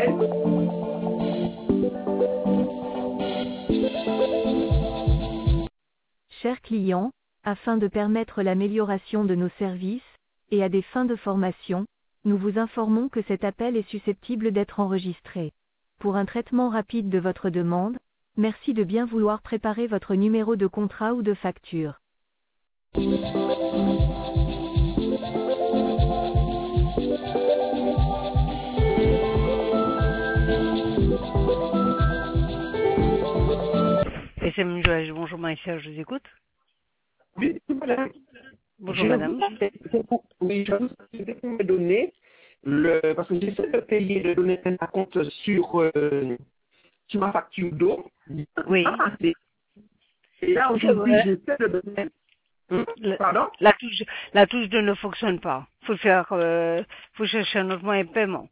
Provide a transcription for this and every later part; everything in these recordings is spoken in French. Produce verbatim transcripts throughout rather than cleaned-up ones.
Chers clients, afin de permettre l'amélioration de nos services, et à des fins de formation, nous vous informons que cet appel est susceptible d'être enregistré. Pour un traitement rapide de votre demande, merci de bien vouloir préparer votre numéro de contrat ou de facture. S M Joël, bonjour Maïssa, je vous écoute. Oui, voilà. Bonjour Je madame. vous appelle, c'est pour- Oui, je vous appelle pour me donner le, parce que j'essaie de payer, de donner un compte sur, euh, sur ma facture d'eau. Oui. Pas passé. Et là, C'est aujourd'hui, vrai. j'essaie de donner, Hum, Le- pardon? la touche, la touche deux ne fonctionne pas. Faut faire, euh, faut chercher un autre moyen de paiement.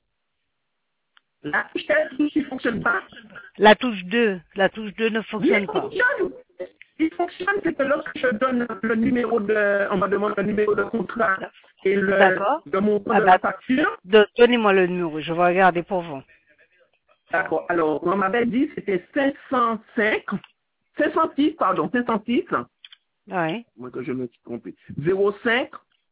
La touche qui ne fonctionne pas. La touche deux, la touche deux ne Oui, fonctionne il pas. fonctionne. Il fonctionne, c'est que lorsque je donne le numéro de, on me demande le numéro de contrat et le, D'accord. le montant Ah de bah, la facture. de- donnez-moi le numéro, je vais regarder pour vous. D'accord. Alors, on m'avait dit que c'était cinq cent cinq, cinq cent six, pardon, cinq cent six, Oui. moi que je me suis trompé, zéro cinq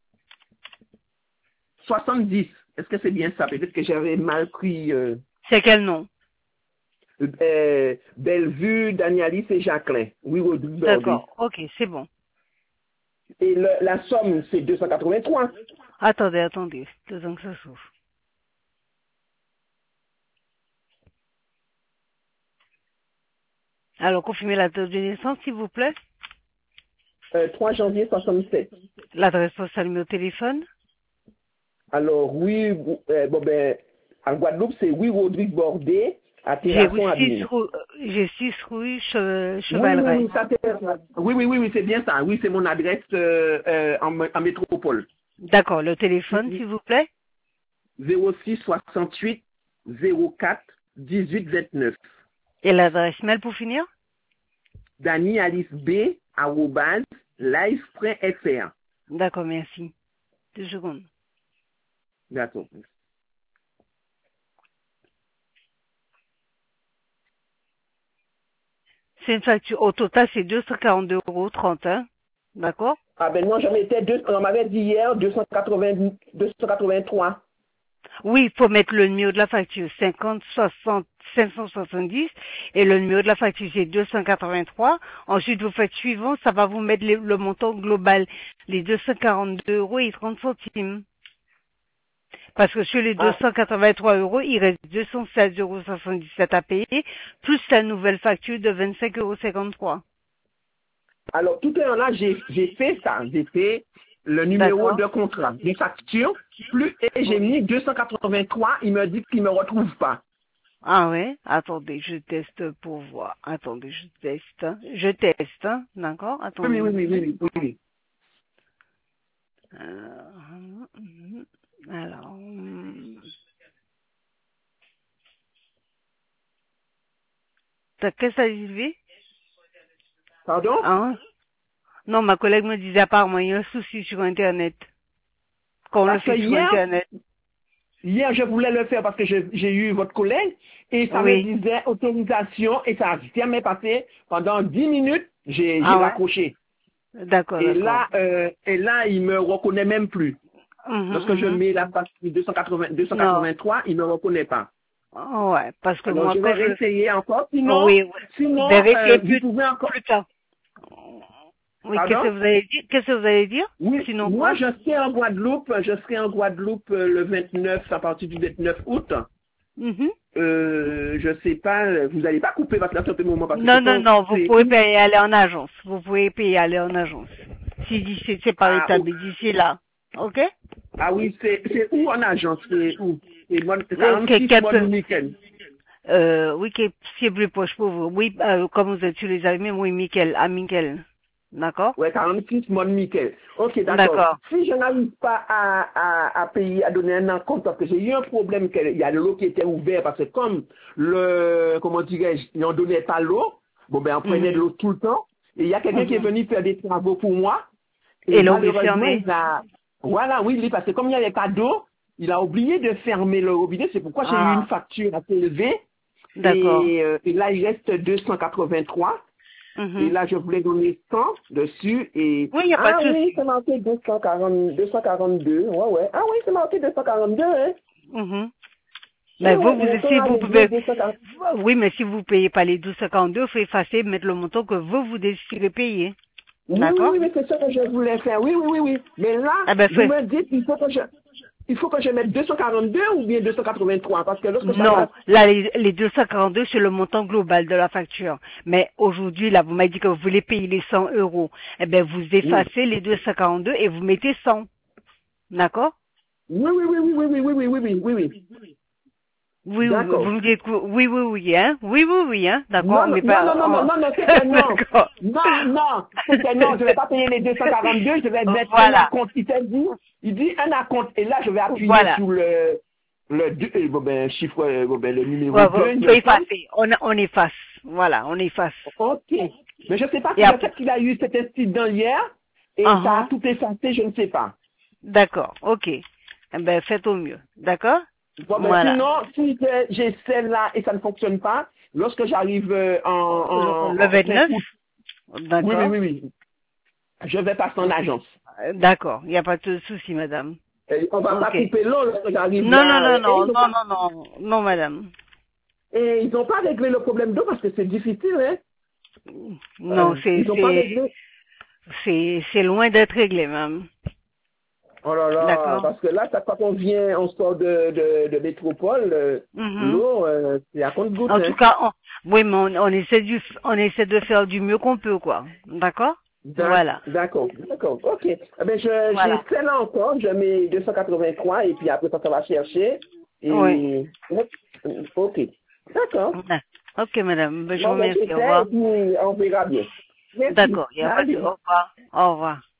soixante-dix. Est-ce que c'est bien ça? Peut-être que j'avais mal pris euh, C'est quel nom? euh, Bellevue, Danialis et Jacqueline. Oui, oui, Bordé. D'accord. Ok, c'est bon. Et le- la somme, c'est deux cent quatre-vingt-trois. Attendez, attendez, le temps que ça s'ouvre. Alors, confirmez la date de naissance, s'il vous plaît. Euh, trois janvier soixante-sept. L'adresse postale, numéro de téléphone. Alors, oui, euh, bon ben, en Guadeloupe, c'est oui, Rodrigue Bordé, à J'ai oui, Terrasson à six Bine. rue, euh, j'ai six rue Che- Oui, oui, Chevaleret. oui, ça c'est, oui, oui, oui, oui, c'est bien ça. Oui, c'est mon adresse euh, euh, en, en métropole. D'accord, le téléphone, s'il vous plaît. zéro six soixante-huit zéro quatre dix-huit vingt-neuf. Et l'adresse mail pour finir. Dani Alice B, arrobase, live.fr. D'accord, merci. Deux secondes. D'accord. C'est une facture, au total, c'est deux cent quarante-deux euros trente, hein. D'accord? Ah ben non, j'en étais deux, on m'avait dit hier deux cent quatre-vingts, deux cent quatre-vingt-trois. Oui, il faut mettre le numéro de la facture, cinquante soixante cinq cent soixante-dix, et le numéro de la facture, c'est deux cent quatre-vingt-trois. Ensuite, vous faites suivant, ça va vous mettre les- le montant global, les deux cent quarante-deux euros et trente centimes. Parce que sur les deux Ah, cent quatre-vingt-trois euros, il reste deux cent seize euros soixante-dix-sept à payer, plus la nouvelle facture de vingt-cinq euros cinquante-trois. alors tout à l'heure là, j'ai j'ai fait ça. J'ai fait le numéro D'accord? de contrat, des factures, plus, et j'ai mis deux cent quatre-vingt-trois, il me dit qu'il ne me retrouve pas. Ah ouais? Attendez, je teste pour voir. Attendez, je teste. Je teste, hein. D'accord? Oui, oui, Attendez. oui, oui, oui, oui, oui. Euh, alors, hum, t'as qu'est-ce que ça dit? Pardon? Hein? Non, ma collègue me disait apparemment, il y a un souci sur Internet. Quand on le Parce que fait sur hier, Internet. hier, je voulais le faire parce que je- j'ai eu votre collègue et ça me Oui. disait autorisation et ça a jamais passé. Pendant dix minutes, j'ai j'ai Ah ouais? raccroché. D'accord, Et d'accord. là, euh, et là, il me reconnaît même plus. Mhm, Lorsque je mhm. mets la partie deux cent quatre-vingts, Non. deux cent quatre-vingt-trois, il ne me reconnaît pas. Oh, ouais, parce que Alors, moi, je vais quand je... réessayer encore. Oh, Sinon, oui, oui. sinon, Vérifiez euh, vous plus, pouvez encore... plus tard. Oui, qu'est-ce que Pardon? vous allez dire? Qu'est-ce que vous allez dire? Oui, Sinon moi, quoi? je serai en Guadeloupe. Je serai en Guadeloupe euh, le vingt-neuf, à partir du vingt-neuf août. Mhm. Euh, je sais pas, vous n'allez pas couper parce que là, c'est un moment parce que Non, c'est non, pas... non, vous c'est- pouvez payer aller en agence. Vous pouvez payer aller en agence. Si d'ici, c'est pas Ah, oh, établi d'ici là. Ok? ah oui, c'est c'est où en agence? C'est où? C'est mon- Euh, que- quarante-six quel mois de peu- week-end. euh, oui, que- c'est plus proche pour vous. Oui, euh, comme vous êtes sur les amis, oui, Mickaël, à Mickaël. D'accord? Ouais, quarante-six mois de Michael. Ok, d'accord. D'accord. Si je n'arrive pas à, à, à payer, à donner un compte, parce que j'ai eu un problème, que- il y a l'eau qui était ouverte, parce que comme le, comment dirais-je, ils n'en donnaient pas l'eau, bon ben on prenait de Mhm. l'eau tout le temps, et il y a quelqu'un qui est Mhm. venu faire des travaux pour moi, et Et l'eau est malheureusement, fermée. il a, voilà, oui, oui, parce que comme il n'y avait pas d'eau, il a oublié de fermer le robinet, c'est pourquoi j'ai Ah. eu une facture assez élevée. D'accord. Et, euh, et là, il reste deux cent quatre-vingt-trois. Mhm. Et là, je voulais donner cent dessus. Et... Oui, il n'y a pas ah de oui, souci. c'est marqué deux cent quarante, deux cent quarante-deux. Ouais, ouais. Ah oui, c'est marqué deux cent quarante-deux, hein. Mhm. Ouais, Ben, vous, ouais, vous, mon si temps vous avait pouvez, dit deux cent quarante. oui, mais si vous ne payez pas les douze cinquante-deux, il faut effacer, mettre le montant que vous, vous décidez payer. Oui, oui, D'accord? oui, mais c'est ça que je voulais faire. Oui, oui, oui, oui. Mais là, Ah ben, vous fait. me dites qu'il faut que je, il faut que je mette deux cent quarante-deux ou bien deux cent quatre-vingt-trois, parce que lorsque ça Non, va, là, les, les deux cent quarante-deux, c'est le montant global de la facture. Mais aujourd'hui, là, vous m'avez dit que vous voulez payer les cent euros. Eh bien, vous oui. effacez les deux cent quarante-deux et vous mettez cent. D'accord? Oui, oui, oui, oui, oui, oui, oui, oui, oui, oui, oui, oui. Oui, oui, vous D'accord. me dites que oui, oui, oui, hein? Oui, oui, oui, hein? D'accord? Non, On non, n'est non, pas... non, non, non, on- non, non, c'était non. D'accord. Non, non, c'était non, je vais pas payer les deux cent quarante-deux, je vais mettre un Voilà. acompte. Il t'a dit, il dit un acompte. Et là, je vais appuyer Voilà. sur le, le deux, euh, bon, ben, chiffre, euh, bon, ben, le numéro Ouais, deux, vous il faut me semble. effacer. On, on efface. Voilà, on efface. Ok. Mais je sais pas Et si le après... fait qu'il a eu cet incident hier, et ça a Uh-huh. tout effacé, je ne sais pas. D'accord, ok. Eh ben, faites au mieux. D'accord? Bon, ben, Voilà. sinon, si j'ai j'ai celle-là et ça ne fonctionne pas, lorsque j'arrive euh, en, Le, en, le en fin vingt-neuf? août, oui, oui, D'accord. oui, oui, je vais passer en agence. Euh, D'accord, il n'y a pas de souci, madame. Et on va pas Ok. couper long lorsque j'arrive Non, non, là. non, Et non, ils n'ont non, pas, non, non, non, madame. et ils n'ont pas réglé le problème d'eau parce que c'est difficile, hein. Non, Euh, c'est, ils n'ont pas c'est, réglé. c'est, c'est loin d'être réglé, madame. Oh là là, D'accord. parce que là, chaque fois qu'on vient, on sort de, de, de métropole, euh, Mhm. l'eau, euh, c'est à compte-goutte, En tout hein. cas, on, oui, mais on, on essaie du, on essaie de faire du mieux qu'on peut, quoi. D'accord? D'ac- Voilà. D'accord, d'accord, ok. Eh ben, je, j'ai Voilà. celle-là encore, je mets deux cent quatre-vingt-trois et puis après ça, ça va chercher. Oui. Et, ok, d'accord. Ah, ok, madame. Ben, je vous Bon, ben, remercie. c'est Au fait et revoir. puis on verra bien. Merci. D'accord. Il n'y a pas de... Salut. Au revoir. Au revoir.